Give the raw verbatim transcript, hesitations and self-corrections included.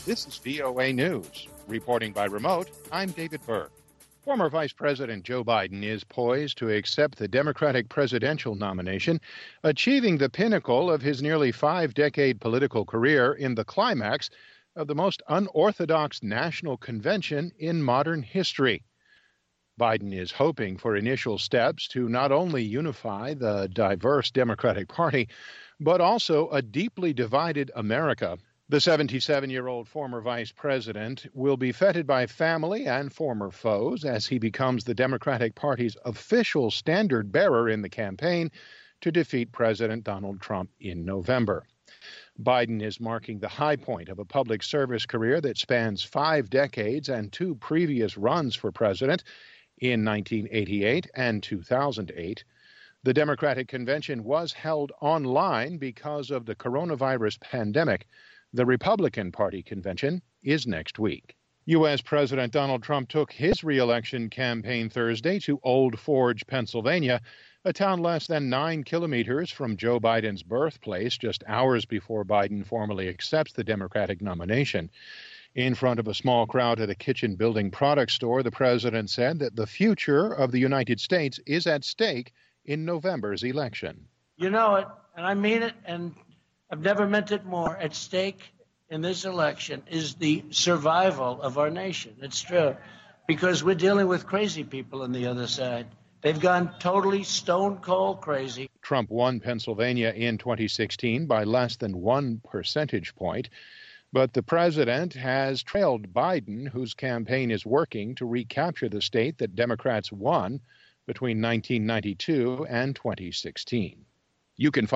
This is V O A News. Reporting by remote, I'm David Burke. Former Vice President Joe Biden is poised to accept the Democratic presidential nomination, achieving the pinnacle of his nearly five-decade political career in the climax of the most unorthodox national convention in modern history. Biden is hoping for initial steps to not only unify the diverse Democratic Party, but also a deeply divided America. The seventy-seven-year-old former vice president will be feted by family and former foes as he becomes the Democratic Party's official standard bearer in the campaign to defeat President Donald Trump in November. Biden is marking the high point of a public service career that spans five decades and two previous runs for president in nineteen eighty-eight and two thousand eight. The Democratic convention was held online because of the coronavirus pandemic. The Republican Party convention is next week. U S. President Donald Trump took his reelection campaign Thursday to Old Forge, Pennsylvania, a town less than nine kilometers from Joe Biden's birthplace, just hours before Biden formally accepts the Democratic nomination. In front of a small crowd at a kitchen building product store, the president said that the future of the United States is at stake in November's election. You know it, and I mean it, and I've never meant it more. At stake in this election is the survival of our nation. It's true, because we're dealing with crazy people on the other side. They've gone totally stone cold crazy. Trump won Pennsylvania in twenty sixteen by less than one percentage point, but the president has trailed Biden, whose campaign is working to recapture the state that Democrats won between nineteen ninety-two and twenty sixteen. You can